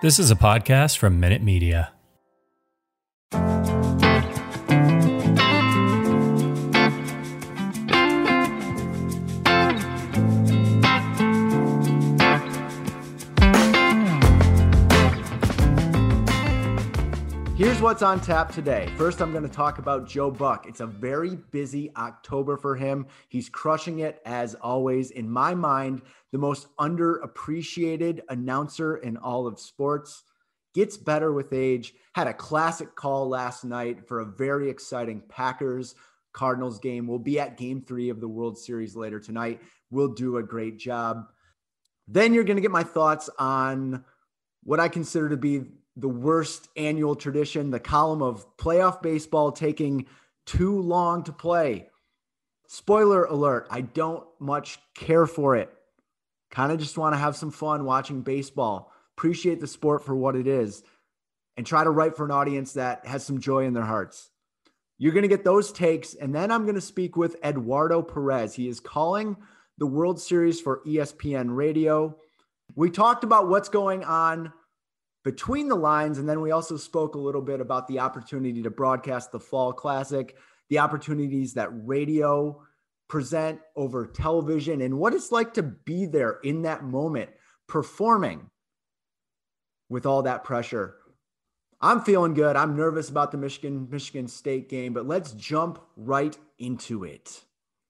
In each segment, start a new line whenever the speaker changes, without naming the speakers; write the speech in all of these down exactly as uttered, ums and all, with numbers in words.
This is a podcast from Minute Media.
Here's what's on tap today. First, I'm going to talk about Joe Buck. It's a very busy October for him. He's crushing it as always. In my mind, the most underappreciated announcer in all of sports. Gets better with age. Had a classic call last night for a very exciting Packers-Cardinals game. We'll be at game three of the World Series later tonight. We'll do a great job. Then you're going to get my thoughts on what I consider to be the worst annual tradition, the column of playoff baseball taking too long to play. Spoiler alert, I don't much care for it. Kind of just want to have some fun watching baseball, appreciate the sport for what it is, and try to write for an audience that has some joy in their hearts. You're going to get those takes, and then I'm going to speak with Eduardo Perez. He is calling the World Series for E S P N Radio. We talked about what's going on between the lines, and then we also spoke a little bit about the opportunity to broadcast the Fall Classic, the opportunities that radio present over television, and what it's like to be there in that moment, performing with all that pressure. I'm feeling good. I'm nervous about the Michigan Michigan State game, but let's jump right into it.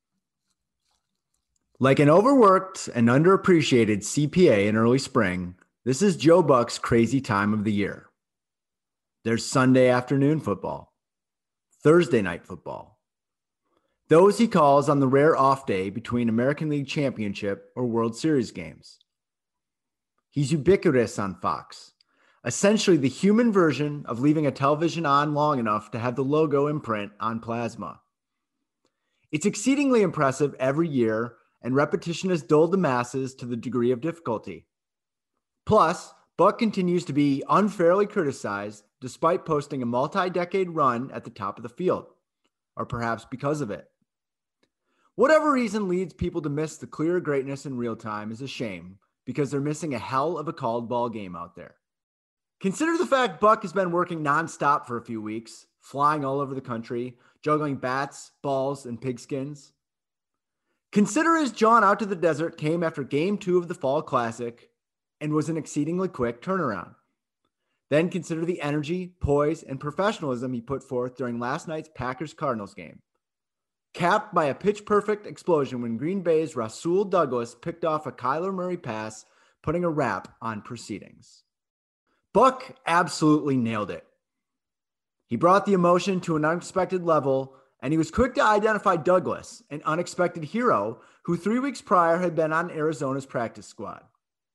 Like an overworked and underappreciated C P A in early spring, this is Joe Buck's crazy time of the year. There's Sunday afternoon football, Thursday night football. Those he calls on the rare off day between American League Championship or World Series games. He's ubiquitous on Fox, essentially the human version of leaving a television on long enough to have the logo imprint on plasma. It's exceedingly impressive every year, and repetition has dulled the masses to the degree of difficulty. Plus, Buck continues to be unfairly criticized despite posting a multi-decade run at the top of the field, or perhaps because of it. Whatever reason leads people to miss the clear greatness in real time is a shame, because they're missing a hell of a called ball game out there. Consider the fact Buck has been working nonstop for a few weeks, flying all over the country, juggling bats, balls, and pigskins. Consider his jaunt out to the desert came after game two of the Fall Classic and was an exceedingly quick turnaround. Then consider the energy, poise, and professionalism he put forth during last night's Packers-Cardinals game, capped by a pitch-perfect explosion when Green Bay's Rasul Douglas picked off a Kyler Murray pass, putting a wrap on proceedings. Buck absolutely nailed it. He brought the emotion to an unexpected level, and he was quick to identify Douglas, an unexpected hero who three weeks prior had been on Arizona's practice squad.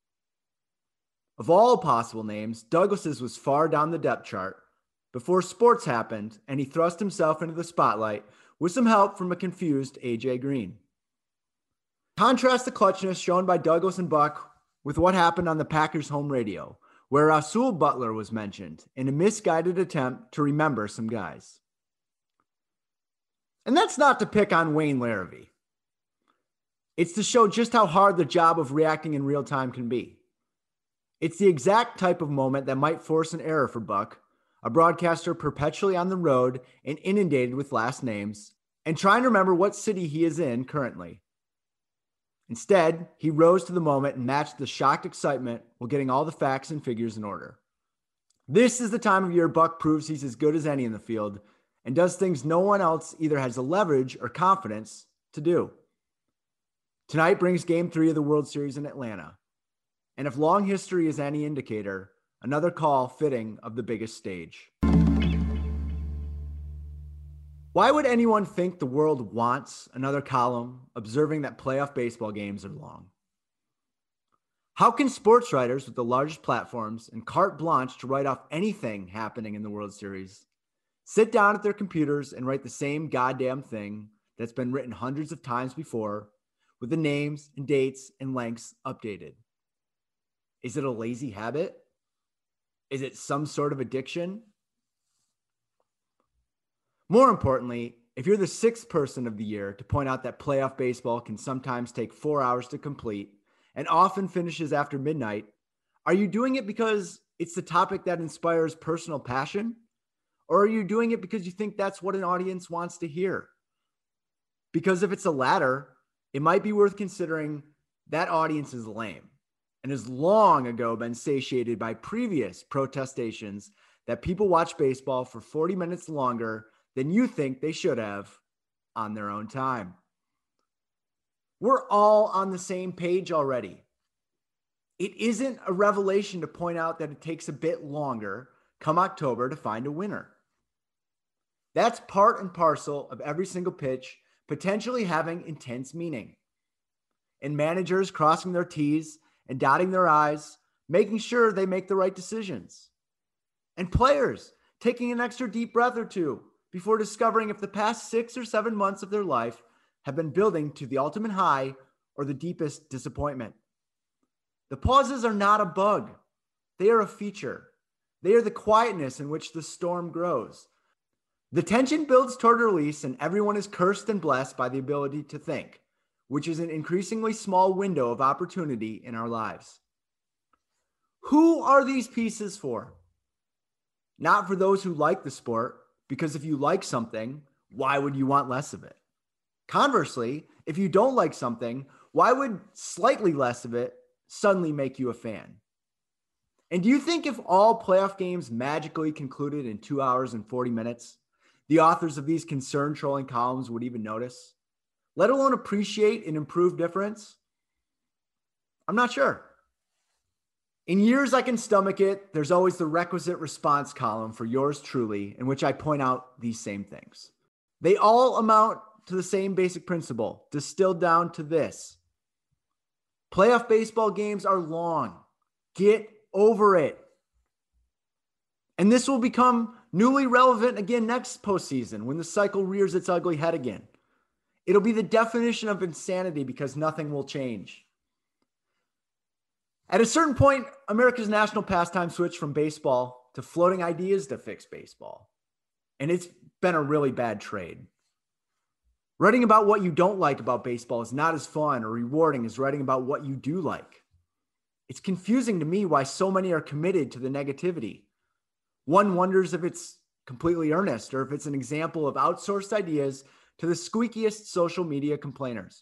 Of all possible names, Douglas's was far down the depth chart before sports happened, and he thrust himself into the spotlight with some help from a confused A J Green. Contrast the clutchness shown by Douglas and Buck with what happened on the Packers home radio, where Rasul Butler was mentioned in a misguided attempt to remember some guys. And that's not to pick on Wayne Larrivee. It's to show just how hard the job of reacting in real time can be. It's the exact type of moment that might force an error for Buck, a broadcaster perpetually on the road and inundated with last names, and trying to remember what city he is in currently. Instead, he rose to the moment and matched the shocked excitement while getting all the facts and figures in order. This is the time of year Buck proves he's as good as any in the field and does things no one else either has the leverage or confidence to do. Tonight brings game three of the World Series in Atlanta. And if long history is any indicator, another call fitting of the biggest stage. Why would anyone think the world wants another column observing that playoff baseball games are long? How can sports writers with the largest platforms and carte blanche to write off anything happening in the World Series sit down at their computers and write the same goddamn thing that's been written hundreds of times before with the names and dates and lengths updated? Is it a lazy habit? Is it some sort of addiction? More importantly, if you're the sixth person of the year to point out that playoff baseball can sometimes take four hours to complete and often finishes after midnight, are you doing it because it's the topic that inspires personal passion? Or are you doing it because you think that's what an audience wants to hear? Because if it's the latter, it might be worth considering that audience is lame and has long ago been satiated by previous protestations that people watch baseball for forty minutes longer than you think they should have on their own time. We're all on the same page already. It isn't a revelation to point out that it takes a bit longer come October to find a winner. That's part and parcel of every single pitch potentially having intense meaning. And managers crossing their T's and dotting their I's, making sure they make the right decisions. And players taking an extra deep breath or two before discovering if the past six or seven months of their life have been building to the ultimate high or the deepest disappointment. The pauses are not a bug. They are a feature. They are the quietness in which the storm grows. The tension builds toward release, and everyone is cursed and blessed by the ability to think, which is an increasingly small window of opportunity in our lives. Who are these pieces for? Not for those who like the sport, because if you like something, why would you want less of it? Conversely, if you don't like something, why would slightly less of it suddenly make you a fan? And do you think if all playoff games magically concluded in two hours and forty minutes, the authors of these concern trolling columns would even notice, let alone appreciate an improved difference? I'm not sure. In years I can stomach it, there's always the requisite response column for yours truly, in which I point out these same things. They all amount to the same basic principle, distilled down to this. Playoff baseball games are long. Get over it. And this will become newly relevant again next postseason when the cycle rears its ugly head again. It'll be the definition of insanity because nothing will change. At a certain point, America's national pastime switched from baseball to floating ideas to fix baseball. And it's been a really bad trade. Writing about what you don't like about baseball is not as fun or rewarding as writing about what you do like. It's confusing to me why so many are committed to the negativity. One wonders if it's completely earnest or if it's an example of outsourced ideas to the squeakiest social media complainers.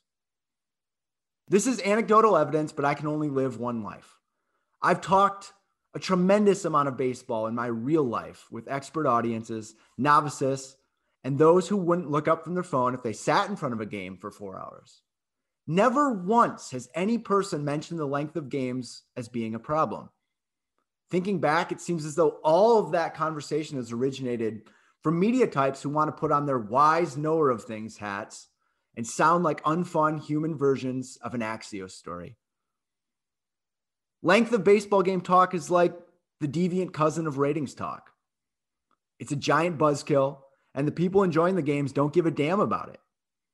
This is anecdotal evidence, but I can only live one life. I've talked a tremendous amount of baseball in my real life with expert audiences, novices, and those who wouldn't look up from their phone if they sat in front of a game for four hours. Never once has any person mentioned the length of games as being a problem. Thinking back, it seems as though all of that conversation has originated from media types who want to put on their wise knower of things hats and sound like unfun human versions of an Axios story. Length of baseball game talk is like the deviant cousin of ratings talk. It's a giant buzzkill, and the people enjoying the games don't give a damn about it.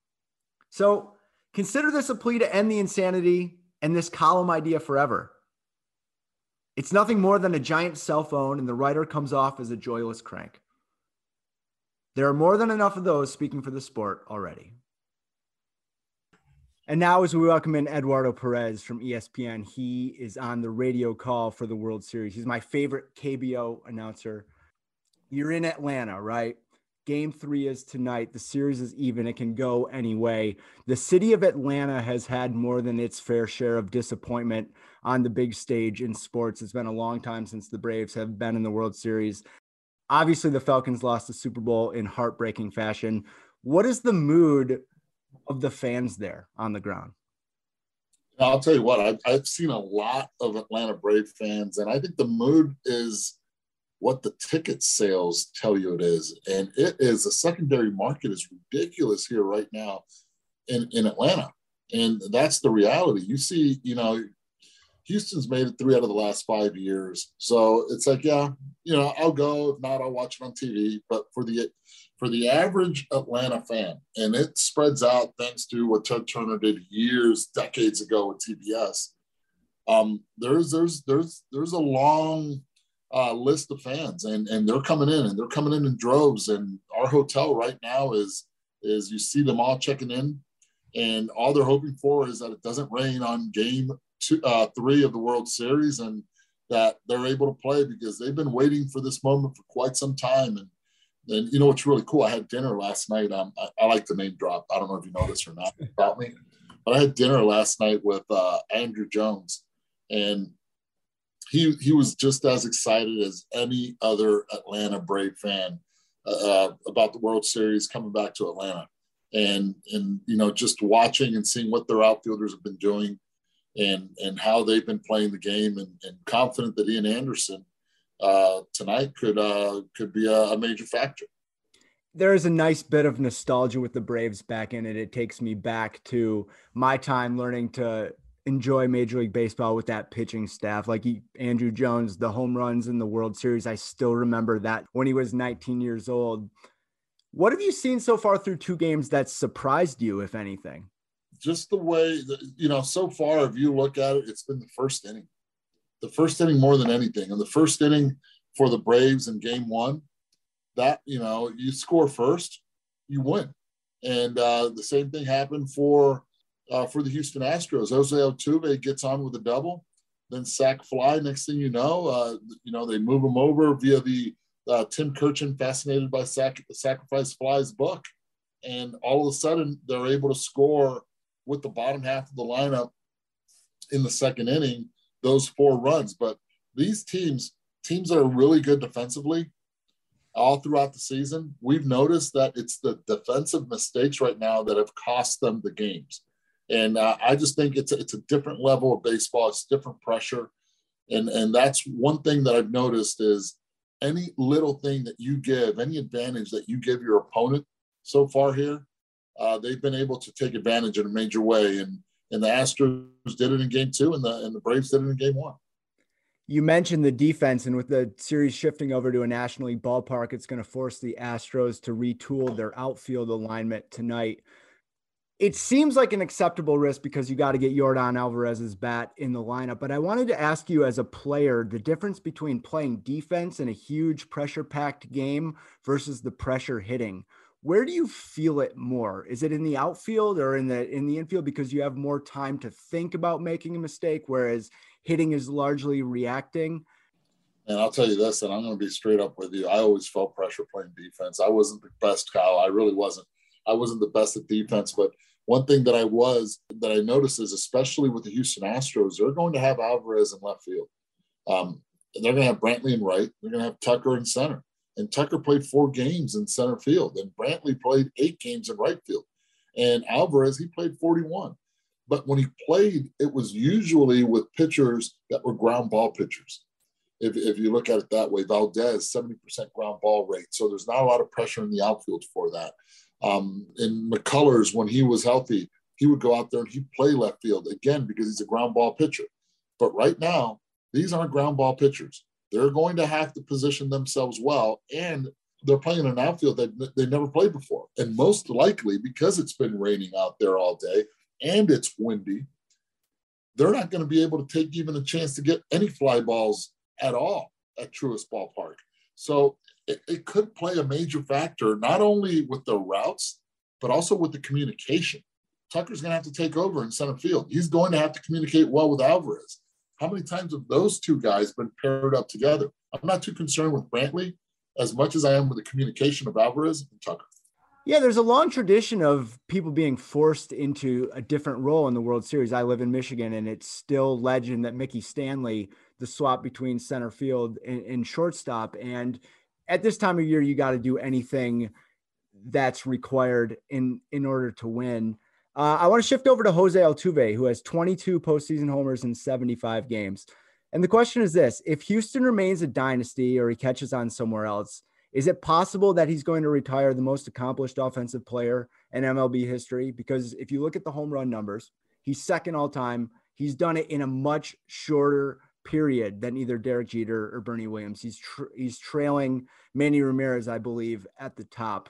So consider this a plea to end the insanity and this column idea forever. It's nothing more than a giant cell phone, and the writer comes off as a joyless crank. There are more than enough of those speaking for the sport already. And now as we welcome in Eduardo Perez from E S P N, he is on the radio call for the World Series. He's my favorite K B O announcer. You're in Atlanta, right? Game three is tonight. The series is even. It can go any way. The city of Atlanta has had more than its fair share of disappointment on the big stage in sports. It's been a long time since the Braves have been in the World Series. Obviously, the Falcons lost the Super Bowl in heartbreaking fashion. What is the mood of the fans there on the ground?
I'll tell you what, I've, I've seen a lot of Atlanta Brave fans, and I think the mood is what the ticket sales tell you it is. And it is, the secondary market is ridiculous here right now in, in Atlanta. And that's the reality. You see, you know, Houston's made it three out of the last five years. So it's like, yeah, you know, I'll go. If not, I'll watch it on T V. But for the for the average Atlanta fan, and it spreads out thanks to what Ted Turner did years, decades ago with T B S. Um, there's there's there's there's a long uh, list of fans, and and they're coming in, and they're coming in in droves. And our hotel right now is is you see them all checking in, and all they're hoping for is that it doesn't rain on game two, uh, three of the World Series, and that they're able to play because they've been waiting for this moment for quite some time. And then, you know, what's really cool, I had dinner last night. Um, I, I like to name drop. I don't know if you know this or not about me, but I had dinner last night with uh, Andrew Jones, and he he was just as excited as any other Atlanta Brave fan uh, about the World Series coming back to Atlanta. And, and, you know, just watching and seeing what their outfielders have been doing and, and how they've been playing the game, and, and confident that Ian Anderson uh, tonight could, uh, could be a, a major factor.
There is a nice bit of nostalgia with the Braves back in it. It takes me back to my time learning to enjoy Major League Baseball with that pitching staff. Like he, Andrew Jones, the home runs in the World Series. I still remember that when he was nineteen years old. What have you seen so far through two games that surprised you, if anything?
Just the way that, you know, so far, if you look at it, it's been the first inning. The first inning more than anything. And the first inning for the Braves in game one, that, you know, you score first, you win. And uh, the same thing happened for uh, for the Houston Astros. Jose Altuve gets on with a double, then sac fly. Next thing you know, uh, you know, they move him over via the Uh, Tim Kirchin, Fascinated by Sac- Sacrifice Flies book. And all of a sudden, they're able to score with the bottom half of the lineup in the second inning, those four runs. But these teams, teams that are really good defensively all throughout the season, we've noticed that it's the defensive mistakes right now that have cost them the games. And uh, I just think it's a, it's a different level of baseball. It's different pressure. And, and that's one thing that I've noticed is any little thing that you give, any advantage that you give your opponent so far here, uh, they've been able to take advantage in a major way. And, and the Astros did it in game two, and the, and the Braves did it in game one.
You mentioned the defense, and with the series shifting over to a National League ballpark, it's going to force the Astros to retool their outfield alignment tonight. It seems like an acceptable risk because you got to get Yordan Alvarez's bat in the lineup. But I wanted to ask you, as a player, the difference between playing defense in a huge pressure-packed game versus the pressure hitting. Where do you feel it more? Is it in the outfield or in the in the infield because you have more time to think about making a mistake, whereas hitting is largely reacting?
And I'll tell you this, and I'm going to be straight up with you. I always felt pressure playing defense. I wasn't the best, Kyle. I really wasn't. I wasn't the best at defense, but one thing that I was, that I noticed is, especially with the Houston Astros, they're going to have Alvarez in left field. Um, they're going to have Brantley in right. They're going to have Tucker in center. And Tucker played four games in center field. And Brantley played eight games in right field. And Alvarez, he played forty-one. But when he played, it was usually with pitchers that were ground ball pitchers. If, if you look at it that way, Valdez, seventy percent ground ball rate. So there's not a lot of pressure in the outfield for that. Um, and McCullers, when he was healthy, he would go out there and he'd play left field again because he's a ground ball pitcher. But right now, these aren't ground ball pitchers. They're going to have to position themselves well, and they're playing an outfield that they never played before. And most likely, because it's been raining out there all day and it's windy, they're not going to be able to take even a chance to get any fly balls at all at Truist Ballpark. So it, it could play a major factor, not only with the routes, but also with the communication. Tucker's going to have to take over in center field. He's going to have to communicate well with Alvarez. How many times have those two guys been paired up together? I'm not too concerned with Brantley as much as I am with the communication of Alvarez and Tucker.
Yeah, there's a long tradition of people being forced into a different role in the World Series. I live in Michigan, and it's still legend that Mickey Stanley, the swap between center field and, and shortstop. And at this time of year, you got to do anything that's required in, in order to win. Uh, I want to shift over to Jose Altuve, who has twenty-two postseason homers in seventy-five games. And the question is this: if Houston remains a dynasty or he catches on somewhere else, is it possible that he's going to retire the most accomplished offensive player in M L B history? Because if you look at the home run numbers, he's second all time. He's done it in a much shorter period than either Derek Jeter or Bernie Williams. He's tra- he's trailing Manny Ramirez, I believe, at the top.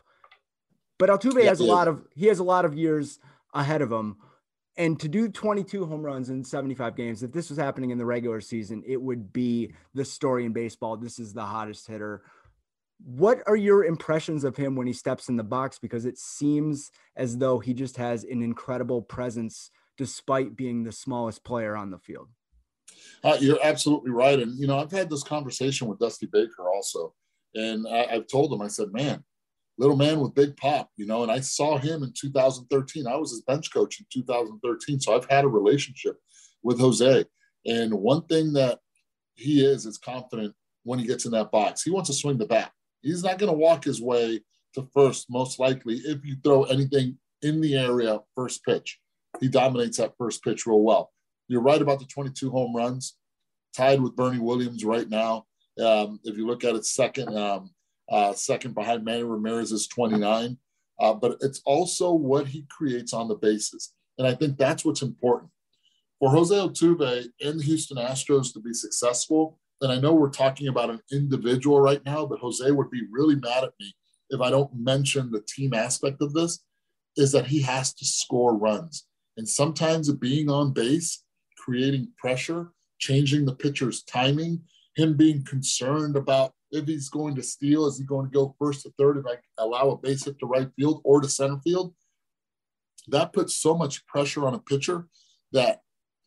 But Altuve yeah, has a lot of he has a lot of years ahead of him. And to do twenty-two home runs in seventy-five games, if this was happening in the regular season, it would be the story in baseball. This is the hottest hitter. What are your impressions of him when he steps in the box? Because it seems as though he just has an incredible presence despite being the smallest player on the field.
Uh, you're absolutely right. And, you know, I've had this conversation with Dusty Baker also. And I, I've told him, I said, man, little man with big pop, you know, and I saw him in two thousand thirteen. I was his bench coach in two thousand thirteen. So I've had a relationship with Jose. And one thing that he is, is confident when he gets in that box. He wants to swing the bat. He's not going to walk his way to first, most likely, if you throw anything in the area first pitch. He dominates that first pitch real well. You're right about the twenty-two home runs, tied with Bernie Williams right now. Um, if you look at it, second, um, uh, second behind Manny Ramirez is twenty-nine. Uh, but it's also what he creates on the bases. And I think that's what's important. For Jose Altuve and the Houston Astros to be successful, and I know we're talking about an individual right now, but Jose would be really mad at me if I don't mention the team aspect of this, is that he has to score runs. And sometimes being on base, creating pressure, changing the pitcher's timing, him being concerned about if he's going to steal, is he going to go first to third if I allow a base hit to right field or to center field? That puts so much pressure on a pitcher that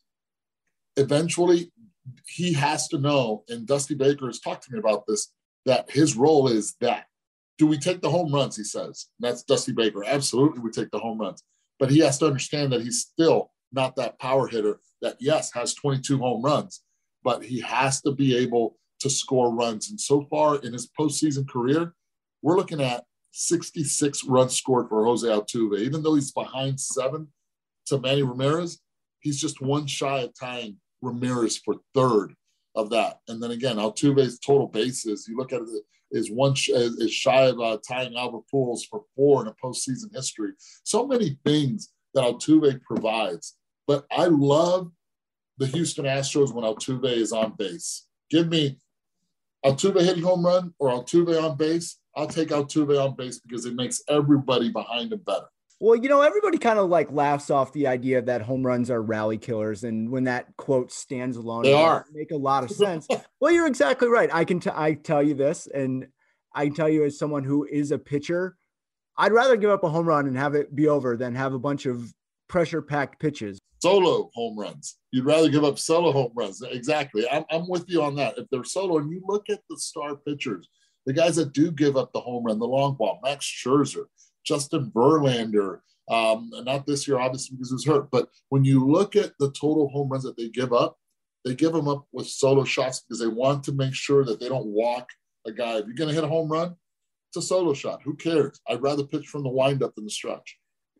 eventually he has to know, and Dusty Baker has talked to me about this, that his role is that. Do we take the home runs, he says. That's Dusty Baker. Absolutely, we take the home runs. But he has to understand that he's still not that power hitter that, yes, has twenty-two home runs, but he has to be able to score runs. And so far in his postseason career, we're looking at sixty-six runs scored for Jose Altuve. Even though he's behind seven to Manny Ramirez, he's just one shy of tying Ramirez for third of that. And then again, Altuve's total bases, you look at it, is one sh- is shy of uh, tying Albert Pujols for four in a postseason history. So many things that Altuve provides. But I love the Houston Astros when Altuve is on base. Give me Altuve hitting home run or Altuve on base. I'll take Altuve on base because it makes everybody behind him better.
Well, you know, everybody kind of like laughs off the idea that home runs are rally killers. And when that quote stands alone,
they
it
are
make a lot of sense. Well, you're exactly right. I can, t- I tell you this, and I tell you as someone who is a pitcher, I'd rather give up a home run and have it be over than have a bunch of pressure packed pitches.
Solo home runs. You'd rather give up solo home runs. Exactly. I'm, I'm with you on that. If they're solo, and you look at the star pitchers, the guys that do give up the home run, the long ball, Max Scherzer, Justin Verlander, um, not this year, obviously, because he was hurt. But when you look at the total home runs that they give up, they give them up with solo shots because they want to make sure that they don't walk a guy. If you're going to hit a home run, it's a solo shot. Who cares? I'd rather pitch from the windup than the stretch.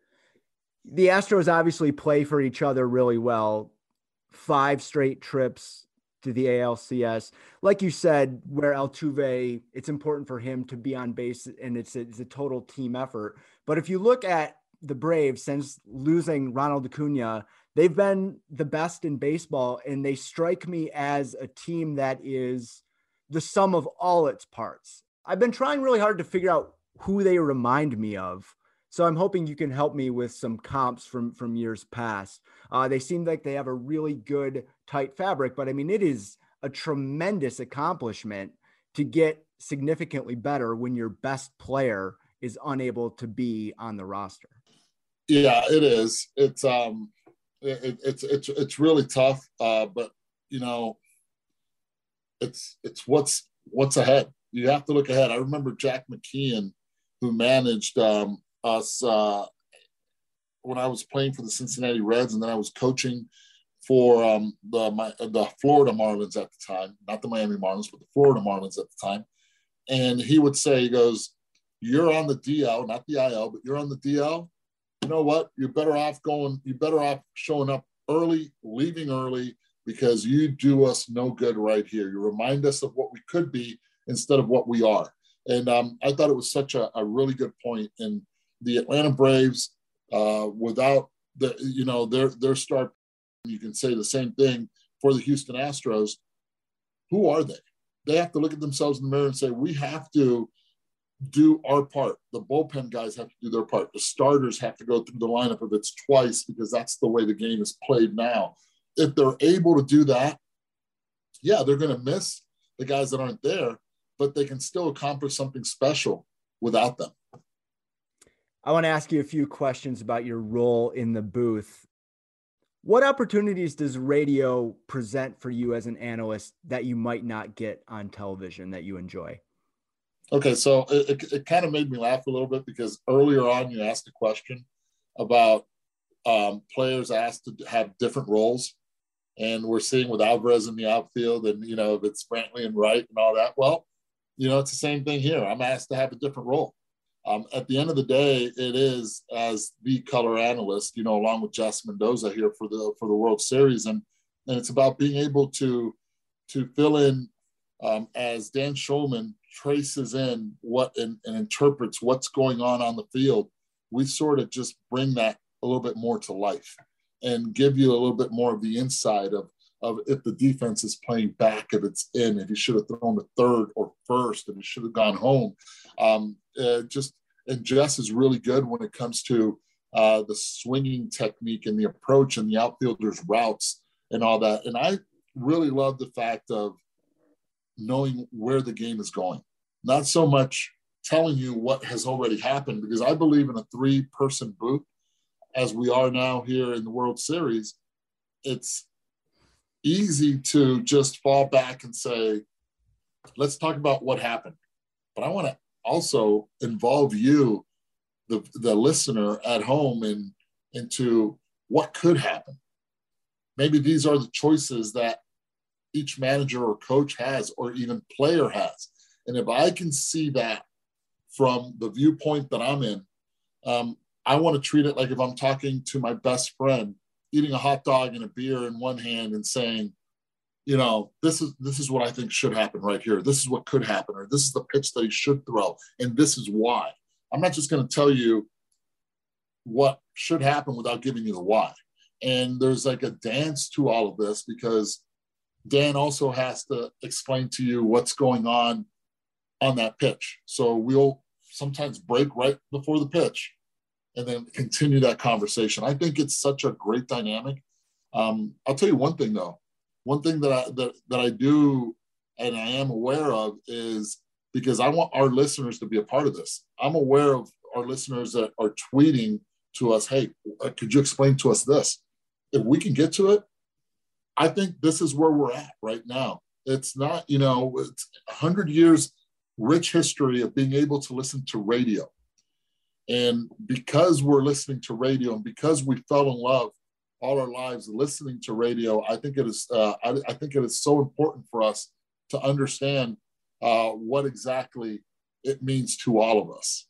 The Astros obviously play for each other really well. Five straight trips to the A L C S. Like you said, where Altuve, it's important for him to be on base, and it's a, it's a total team effort. But if you look at the Braves, since losing Ronald Acuna, they've been the best in baseball, and they strike me as a team that is the sum of all its parts. I've been trying really hard to figure out who they remind me of. So I'm hoping you can help me with some comps from, from years past. Uh, they seem like they have a really good tight fabric, but I mean, it is a tremendous accomplishment to get significantly better when your best player is unable to be on the roster.
Yeah, it is. It's, um, it, it's, it's, it's really tough. Uh, but you know, it's, it's what's, what's ahead. You have to look ahead. I remember Jack McKeon, who managed, um, us uh, when I was playing for the Cincinnati Reds, and then I was coaching for um, the my, the Florida Marlins at the time, not the Miami Marlins, but the Florida Marlins at the time. And he would say, he goes, "You're on the D L, not the I L, but you're on the D L. You know what? You're better off going. You're better off showing up early, leaving early, because you do us no good right here. You remind us of what we could be instead of what we are." And um, I thought it was such a, a really good point. And the Atlanta Braves, uh, without the, you know, their their star, you can say the same thing for the Houston Astros. Who are they? They have to look at themselves in the mirror and say, we have to do our part. The bullpen guys have to do their part. The starters have to go through the lineup if it's twice, because that's the way the game is played now. If they're able to do that, yeah, they're going to miss the guys that aren't there, but they can still accomplish something special without them.
I want to ask you a few questions about your role in the booth. What opportunities does radio present for you as an analyst that you might not get on television that you enjoy?
Okay, so it, it, it kind of made me laugh a little bit because earlier on you asked a question about um, players asked to have different roles. And we're seeing with Alvarez in the outfield and, you know, if it's Brantley and Wright and all that. Well, you know, it's the same thing here. I'm asked to have a different role. Um, at the end of the day, it is as the color analyst, you know, along with Jess Mendoza here for the for the World Series. And, and it's about being able to, to fill in um, as Dan Schulman traces in what and, and interprets what's going on on the field. We sort of just bring that a little bit more to life and give you a little bit more of the inside of, of if the defense is playing back, if it's in, if you should have thrown the third or first, if you should have gone home. Um, uh, just and Jess is really good when it comes to uh, the swinging technique and the approach and the outfielders' routes and all that. And I really love the fact of knowing where the game is going, not so much telling you what has already happened, because I believe in a three-person booth, as we are now here in the World Series. It's easy to just fall back and say, let's talk about what happened. But I want to also involve you, the, the listener at home, in, into what could happen. Maybe these are the choices that each manager or coach has, or even player has. And if I can see that from the viewpoint that I'm in, um, I want to treat it like if I'm talking to my best friend, eating a hot dog and a beer in one hand and saying, you know, this is this is what I think should happen right here. This is what could happen, or this is the pitch that he should throw, and this is why. I'm not just going to tell you what should happen without giving you the why. And there's like a dance to all of this, because Dan also has to explain to you what's going on on that pitch. So we'll sometimes break right before the pitch and then continue that conversation. I think it's such a great dynamic. Um, I'll tell you one thing, though. One thing that I, that, that I do and I am aware of is, because I want our listeners to be a part of this. I'm aware of our listeners that are tweeting to us, hey, could you explain to us this? If we can get to it, I think this is where we're at right now. It's not, you know, it's one hundred years rich history of being able to listen to radio. And because we're listening to radio and because we fell in love all our lives listening to radio, I think it is, uh, I, I think it is so important for us to understand uh, what exactly it means to all of us.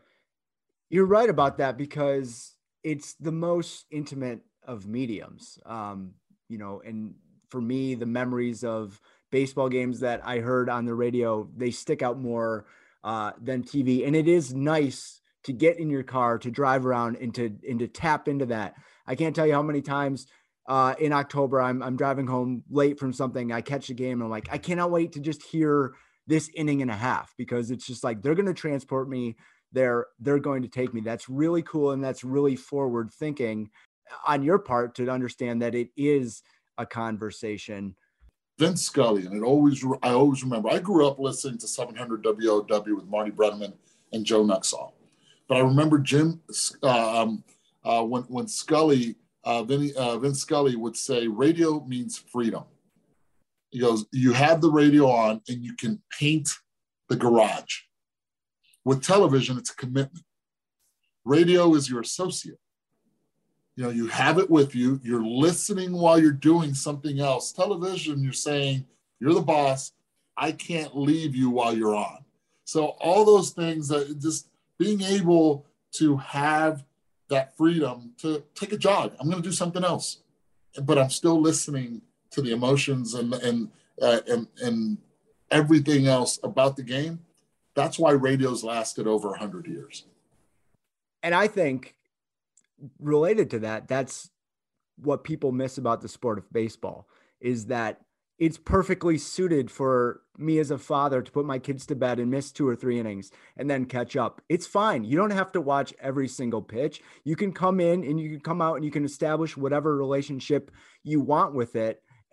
You're right about that, because it's the most intimate of mediums. Um, you know, and for me, the memories of baseball games that I heard on the radio, they stick out more uh, than T V. And it is nice to get in your car, to drive around and to, and to tap into that. I can't tell you how many times uh, in October, I'm, I'm driving home late from something. I catch the game and I'm like, I cannot wait to just hear this inning and a half, because it's just like, they're going to transport me there. They're going to take me. That's really cool. And that's really forward thinking on your part to understand that it is a conversation.
Vince Scully, and it always, I always remember, I grew up listening to seven hundred W O W with Marty Brenneman and Joe Nuxall. But I remember Jim, uh, um, uh, when, when Scully, uh, Vinny, uh, Vince Scully would say, radio means freedom. He goes, you have the radio on and you can paint the garage. With television, it's a commitment. Radio is your associate. You know, you have it with you. You're listening while you're doing something else. Television, you're saying, you're the boss. I can't leave you while you're on. So all those things, that just being able to have that freedom to take a jog. I'm going to do something else, but I'm still listening to the emotions and, and, uh, and, and everything else about the game. That's why radio's lasted over a hundred years.
And I think related to that, that's what people miss about the sport of baseball, is that it's perfectly suited for me as a father to put my kids to bed and miss two or three innings and then catch up. It's fine. You don't have to watch every single pitch. You can come in and you can come out and you can establish whatever relationship you want with it.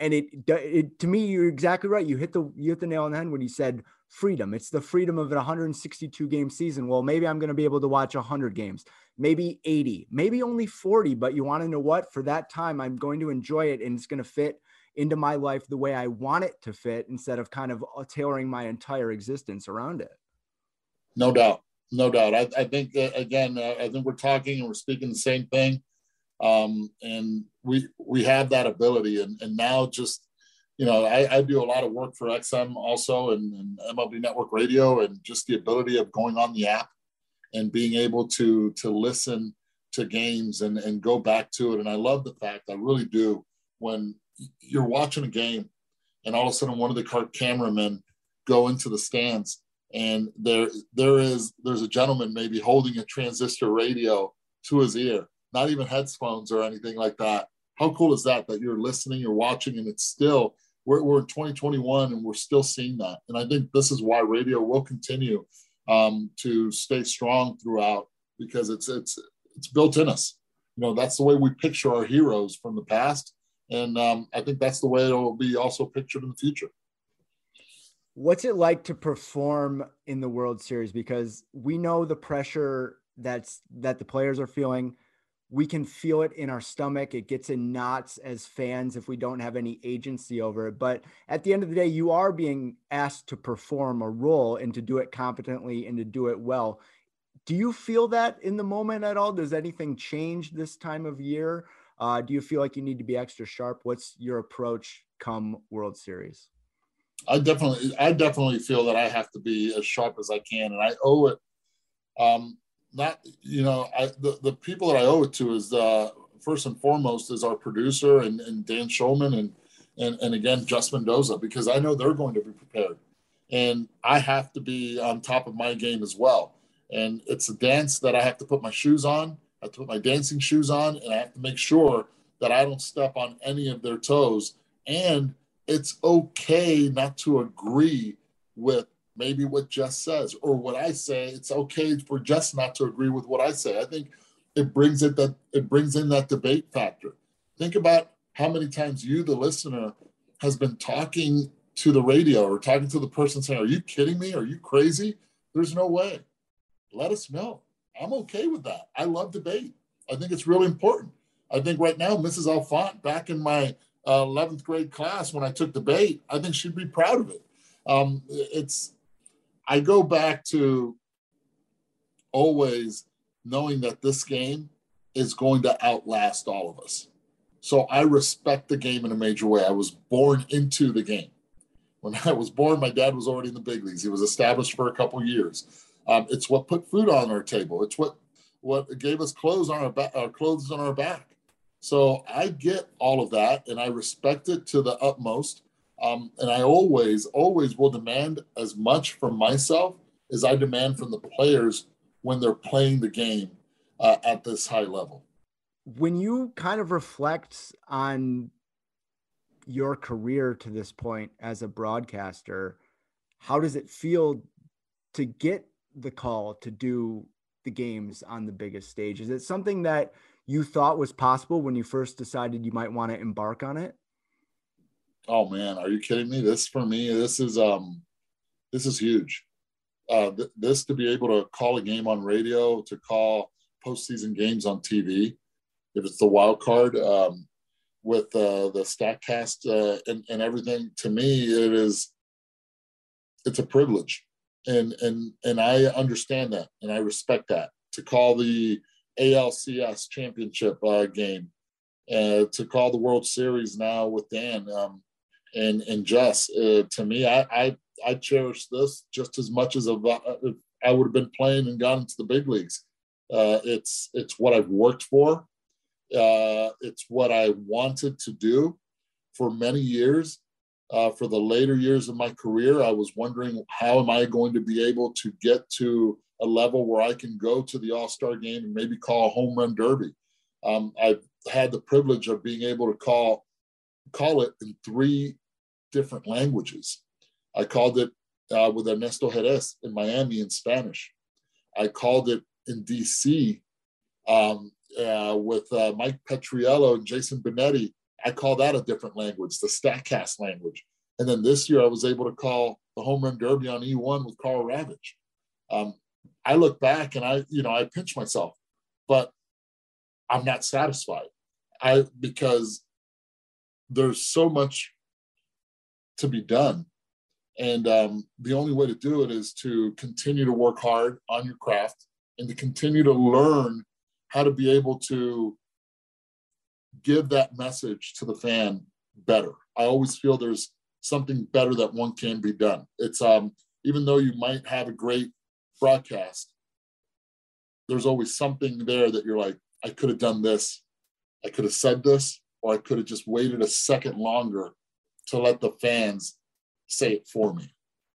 And it, it, to me, you're exactly right. You hit the, you hit the nail on the head when you said freedom. It's the freedom of an one hundred sixty-two game season. Well, maybe I'm going to be able to watch one hundred games, maybe eighty, maybe only forty, but you want to know what? For that time, I'm going to enjoy it, and it's going to fit into my life the way I want it to fit, instead of kind of tailoring my entire existence around it.
No doubt. No doubt. I, I think that, again, uh, I think we're talking and we're speaking the same thing. Um, and we, we have that ability. And, and now just, you know, I, I do a lot of work for X M also, and, and M L B Network Radio, and just the ability of going on the app and being able to, to listen to games and, and go back to it. And I love the fact, I really do, when you're watching a game and all of a sudden one of the cameramen go into the stands, and there, there is, there's a gentleman maybe holding a transistor radio to his ear, not even headphones or anything like that. How cool is that, that you're listening, you're watching, and it's still, we're, we're in twenty twenty-one and we're still seeing that. And I think this is why radio will continue um, to stay strong throughout, because it's, it's, it's built in us. You know, that's the way we picture our heroes from the past. And um, I think that's the way it will be also pictured in the future.
What's it like to perform in the World Series? Because we know the pressure that's, that the players are feeling. We can feel it in our stomach. It gets in knots as fans if we don't have any agency over it. But at the end of the day, you are being asked to perform a role and to do it competently and to do it well. Do you feel that in the moment at all? Does anything change this time of year? Uh, do you feel like you need to be extra sharp? What's your approach come World Series?
I definitely, I definitely feel that I have to be as sharp as I can, and I owe it. Um, not, you know, I, the, the people that I owe it to is uh, first and foremost is our producer and, and Dan Schulman and, and, and again, Just Mendoza, because I know they're going to be prepared, and I have to be on top of my game as well. And it's a dance that I have to put my shoes on. I have to put my dancing shoes on, and I have to make sure that I don't step on any of their toes. And it's okay not to agree with maybe what Jess says or what I say. It's okay for Jess not to agree with what I say. I think it brings it that it brings in that debate factor. Think about how many times you, the listener, has been talking to the radio or talking to the person saying, "Are you kidding me? Are you crazy? There's no way." Let us know. I'm okay with that. I love debate. I think it's really important. I think right now, Missus Alfont, back in my uh, eleventh grade class when I took debate, I think she'd be proud of it. Um, it's, I go back to always knowing that this game is going to outlast all of us. So I respect the game in a major way. I was born into the game. When I was born, my dad was already in the big leagues. He was established for a couple of years. Um, it's what put food on our table. It's what what gave us clothes on our back, our clothes on our back. So I get all of that, and I respect it to the utmost. Um, and I always, always will demand as much from myself as I demand from the players when they're playing the game uh, at this high level.
When you kind of reflect on your career to this point as a broadcaster, how does it feel to get the call to do the games on the biggest stage? Is it something that you thought was possible when you first decided you might want to embark on it?
Oh man, are you kidding me? This for me, this is um, this is huge. Uh, th- this to be able to call a game on radio, to call postseason games on T V, if it's the wild card, um, with uh, the StatCast uh, and, and everything. To me, it is, it's a privilege. And and and I understand that, and I respect that. To call the A L C S championship uh, game, uh, to call the World Series now with Dan um, and and Jess, uh, to me, I, I I cherish this just as much as if I would have been playing and gone into the big leagues. Uh, it's it's what I've worked for. Uh, it's what I wanted to do for many years. Uh, for the later years of my career, I was wondering, how am I going to be able to get to a level where I can go to the All-Star game and maybe call a home run derby? Um, I've had the privilege of being able to call call it in three different languages. I called it uh, with Ernesto Jerez in Miami in Spanish. I called it in D C um, uh, with uh, Mike Petriello and Jason Benetti I call that a different language, the StatCast language. And then this year I was able to call the Home Run Derby on E one with Carl Ravitch. Um, I look back and I, you know, I pinch myself, but I'm not satisfied. I because there's so much to be done. And um, the only way to do it is to continue to work hard on your craft and to continue to learn how to be able to give that message to the fan better. I always feel there's something better that one can be done. It's um, even though you might have a great broadcast, there's always something there that you're like, I could have done this, I could have said this, or I could have just waited a second longer to let the fans say it for me.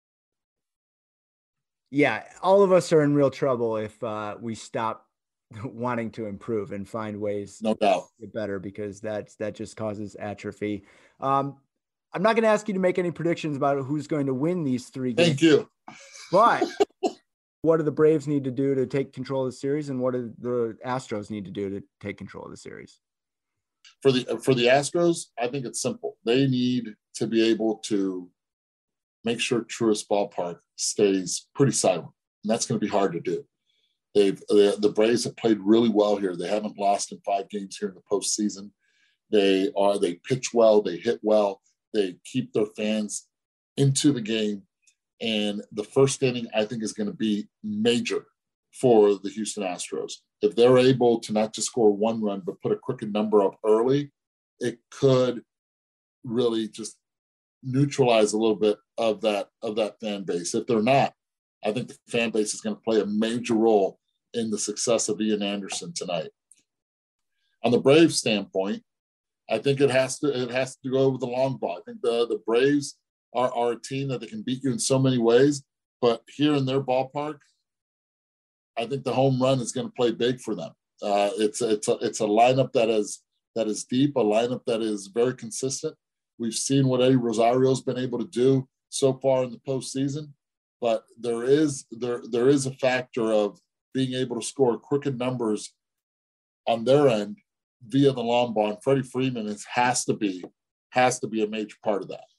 Yeah, all of us are in real trouble if uh, we stop wanting to improve and find ways
no doubt
to get better, because that's that just causes atrophy. Um, I'm not going to ask you to make any predictions about who's going to win these three games.
Thank you.
But what do the Braves need to do to take control of the series, and what do the Astros need to do to take control of the series?
For the for the Astros, I think it's simple. They need to be able to make sure Truist Ballpark stays pretty silent, and that's going to be hard to do. They've the, the Braves have played really well here. They haven't lost in five games here in the postseason. They are they pitch well, they hit well, they keep their fans into the game. And the first inning, I think, is going to be major for the Houston Astros. If they're able to not just score one run, but put a quicker number up early, it could really just neutralize a little bit of that of that fan base. If they're not, I think the fan base is going to play a major role in the success of Ian Anderson tonight. On the Braves standpoint, I think it has to it has to go with the long ball. I think the the Braves are, are a team that they can beat you in so many ways, but here in their ballpark, I think the home run is going to play big for them. Uh, it's it's a, it's a lineup that is that is deep, a lineup that is very consistent. We've seen what Eddie Rosario's been able to do so far in the postseason, but there is there there is a factor of being able to score quicker numbers on their end via the long ball, and Freddie Freeman is, has to be has to be a major part of that.